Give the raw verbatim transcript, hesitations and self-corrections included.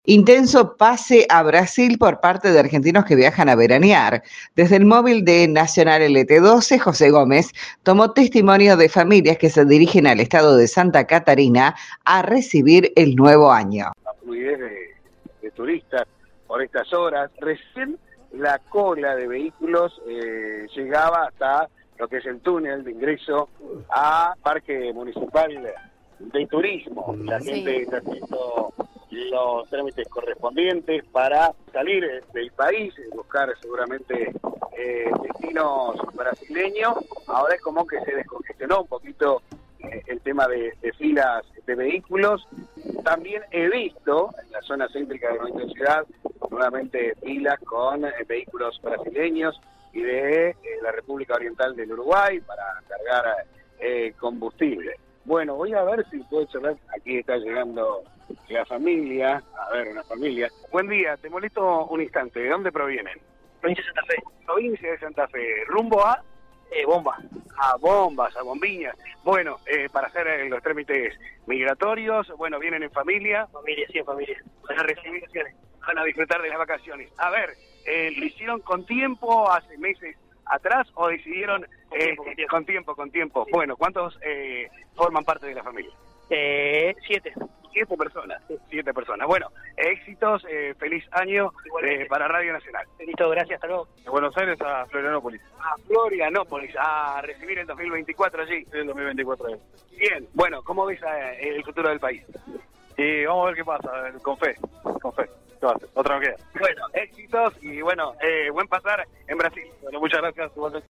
Intenso pase a Brasil por parte de argentinos que viajan a veranear. Desde el móvil de Nacional L T doce, José Gómez tomó testimonio de familias que se dirigen al estado de Santa Catarina a recibir el nuevo año. La fluidez de, de turistas por estas horas. Recién la cola de vehículos eh, llegaba hasta lo que es el túnel de ingreso a Parque Municipal de Turismo. La gente sí. está haciendo los trámites correspondientes para salir del país, buscar seguramente eh, destinos brasileños. Ahora es como que se descongestionó un poquito eh, el tema de, de filas de vehículos. También he visto en la zona céntrica de nuestra ciudad nuevamente filas con eh, vehículos brasileños y de eh, la República Oriental del Uruguay para cargar eh, combustible. Bueno, voy a ver si puedo charlar. Aquí está llegando la familia. A ver, una familia. Buen día, te molesto un instante. ¿De dónde provienen? Provincia de Santa Fe. Provincia de Santa Fe. ¿Rumbo a? Eh, bomba. A Bombas, a Bombiñas. Bueno, eh, para hacer eh, los trámites migratorios, bueno, vienen en familia. Familia, sí, en familia. Van a recibir vacaciones. Van a disfrutar de las vacaciones. A ver, eh, ¿lo hicieron con tiempo hace meses atrás o decidieron con, eh, tiempo, con, tiempo. con tiempo, con tiempo? Sí. Bueno, ¿cuántos eh, forman parte de la familia? Eh, siete. Siete personas, sí. siete personas. Bueno, éxitos, eh, feliz año eh, para Radio Nacional. Listo, gracias, hasta luego. De Buenos Aires a Florianópolis. A Florianópolis, a recibir el dos mil veinticuatro allí. Sí, el dos mil veinticuatro. Bien, bueno, ¿cómo ves eh, el futuro del país? Y vamos a ver qué pasa, con fe, con fe. Otra no queda. Bueno, éxitos y bueno, eh, buen pasar en Brasil. Bueno, muchas gracias.